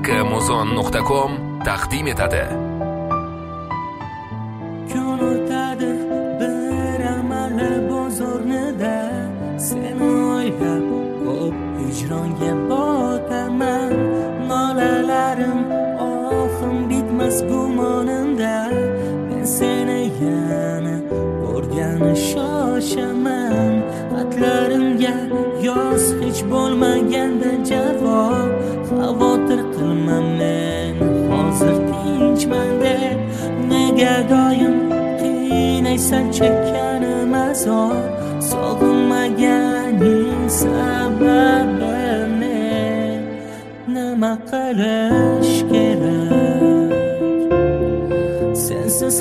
haqqimuzon.com taqdim etadi. Kun o'tadi bir amali bozornida, seni o'ylab ko'p hijronga botaman. Nolalarim ohim bitmas gumonimda, men seni yana ko'rgani shoshaman. Xatlarimga yoz hech bo'lmaganda javob, xavotir qilma men hozir tinchman deb. Nega doim qiynaysan chekkanim azob, sog'inmaganing sababi ne? Nima qilish kerak? Sensiz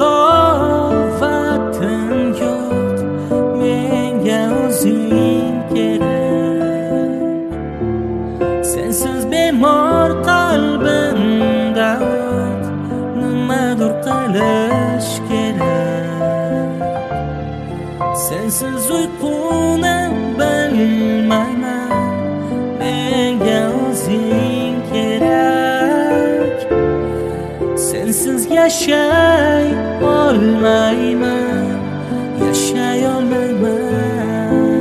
halovatim yo'q, menga o'zing kerak. Sensiz bemor qalbimda o't, nimadir qilish kerak. Sensiz uyquni bilmayman, menga o'zing kerak. Sensiz yashay olmayman, yashay olmayman.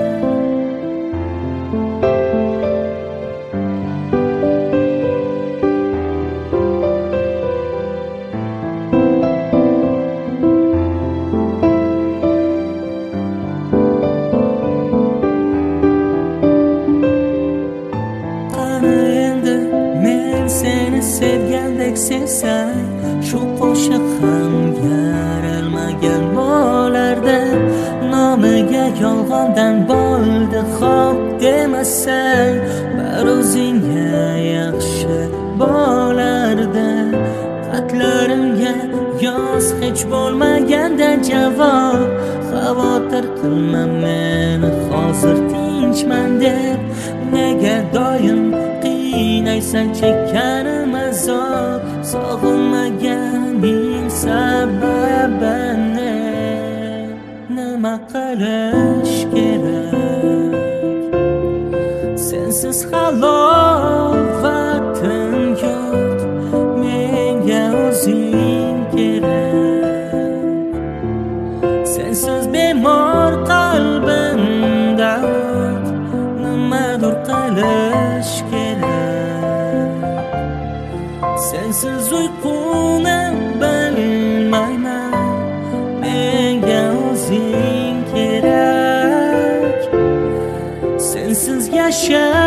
Qani endi men seni sevgandek sevsang, shu qo'shiq ham yaralmagan bo'lardi. Nomiga yolg'ondan bo'ldi xo'p demasang, bir o'zingga yaxshi bo'lardi. Xatlarimga yoz hech bo'lmaganda javob, xavotir qilma men hozir tinchman deb. Nega doim qiynaysan chekkanim azob, sog'inmaganing sababi ne? Nima qilish kerak? Sensiz halovatim yo'q, menga o'zing kerak. Sensiz bemor qalbimda o't, nimadir qilish kerak. Sensiz uyquni bilmayman, menga o'zing kerak. Sensiz yashay